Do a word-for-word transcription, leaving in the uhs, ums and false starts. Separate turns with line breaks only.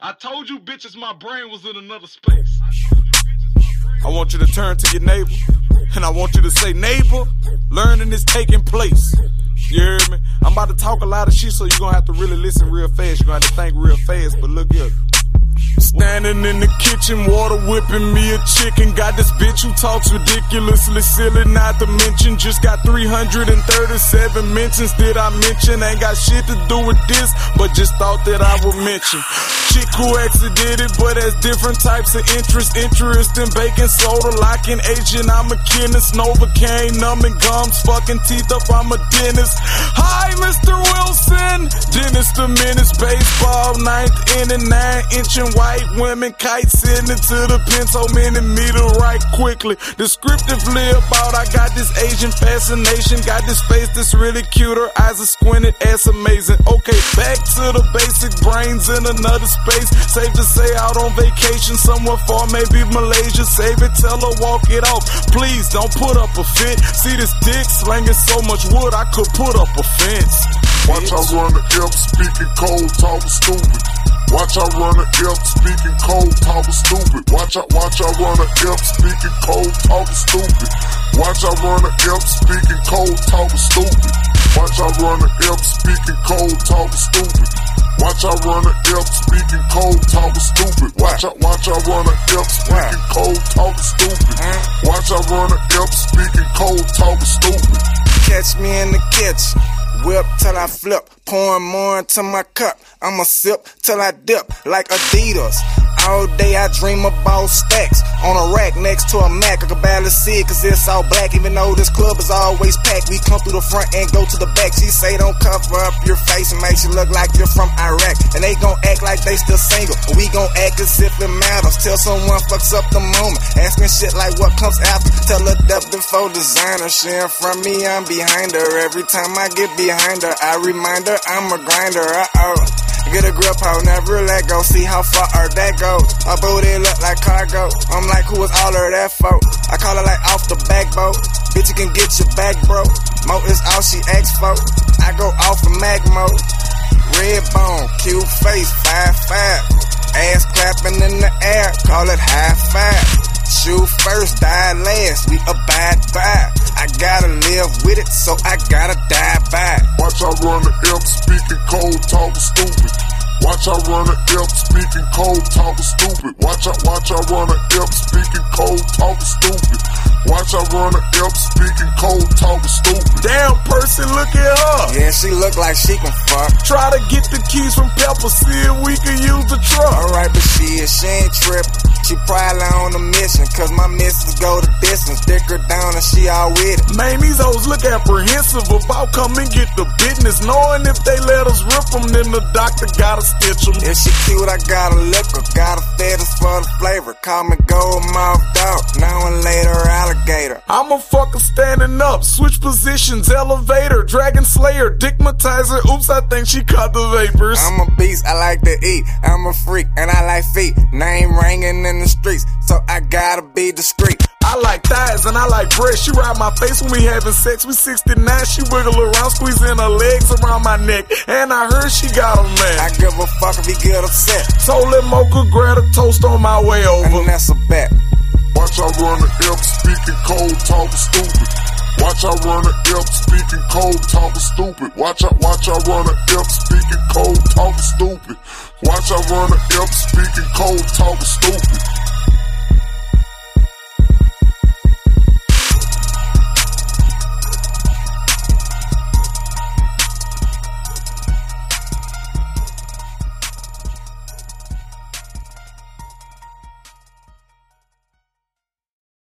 I told you bitches my brain was in another space.
I want you to turn to your neighbor, and I want you to say, neighbor, learning is taking place. You hear me? I'm about to talk a lot of shit, so you're gonna have to really listen real fast. You're gonna have to think real fast, but look here. Standing in the kitchen, water whipping me a chicken. Got this bitch who talks ridiculously silly, not to mention. Just got three hundred thirty-seven mentions. Did I mention? Ain't got shit to do with this, but just thought that I would mention. Chick who actually did it, but has different types of interest. Interest in baking soda, locking agent. I'm a chemist, Novocaine, numbing gums, fucking teeth up. I'm a dentist. Hi, Mister Wilson. Dentist the menace, baseball, ninth inning, nine inching white women, kite sitting into the pen, so many meter right quickly. Descriptively about I got this Asian fascination, got this face that's really cute, her eyes are squinted, ass amazing. Okay, back to the basic, brains in another space. Safe to say out on vacation somewhere far, maybe Malaysia. Save it, tell her walk it off. Please don't put up a fit. See this dick slanging so much wood, I could put up a fence.
Watch I run the F, speaking cold, talking stupid. Watch I run a F, speaking cold, talking stupid. Watch I, watch I run a F, speaking cold, talking stupid. Watch I run a F, speaking cold, talking stupid. Watch I run a F, speaking cold, talking stupid. Watch I run a F, speaking cold, talking stupid. Watch I, watch I run a F, speaking cold, talking stupid. Watch I run a F, speaking cold, talking stupid.
Catch me in the kitchen, whip till I flip, pouring more into my cup. I'ma sip till I dip like Adidas. All day I dream about stacks on a rack next to a Mac. I can barely see it cause it's all black. Even though this club is always packed, we come through the front and go to the back. She say don't cover up your face and make you look like you're from Iraq. And they gon' act like they still single, but we gon' act as if it matters till someone fucks up the moment. Asking shit like what comes after. Tell her depth before designer. She in front me, I'm behind her. Every time I get behind her, I remind her I'm a grinder. Uh-oh. Get a grip, ho, never let go. See how far that goes. My booty look like cargo. I'm like, who is all of that for? I call it like off the back boat. Bitch, you can get your back, bro. Mo is all she asks for. I go off of mag mode. Red bone, cute face, five five. Ass clapping in the air, call it high five. Shoot first, die last, we abide by. I gotta live with it, so I gotta die by.
Watch I run the F, speaking cold, talking stupid. Watch I run a F, speaking cold, talking stupid. Watch I, watch I run a F, speaking cold, talking stupid. Watch I run a F, speaking cold, talking stupid.
Damn person, look at her.
Yeah, she look like she can fuck.
Try to get the keys from Pepper, see if we can use the truck.
Alright, but she is, she ain't trippin'. She probably on a mission, cause my missus go the distance. Dick her down and she all with it.
Man, these hoes look apprehensive about coming get the business. Knowing if they let us rip them, then the doctor gotta stitch them.
If she cute, I gotta lick her. Got a fetish for the flavor. Call me gold mouth dog. Now and later alligator.
I'm a fucker standing up. Switch positions, elevator, dragon slayer, dickmatizer. Oops, I think she caught the vapors.
I'm a beast, I like to eat. I'm a freak, and I like feet. Name ringing in the streets, so I gotta be discreet.
I like thighs and I like breasts. She ride my face when we having sex. We sixty-nine, she wiggle around, squeezing her legs around my neck. And I heard she got a man.
I give a fuck if he get upset.
Told him Mocha grab a toast on my way over.
And that's a bet.
Watch I run the F, speaking cold, talking stupid. Watch I run a F, speaking cold, talking stupid. Watch I, watch I run a F, speaking cold, talking stupid. Watch I run a F, speaking cold, talking stupid.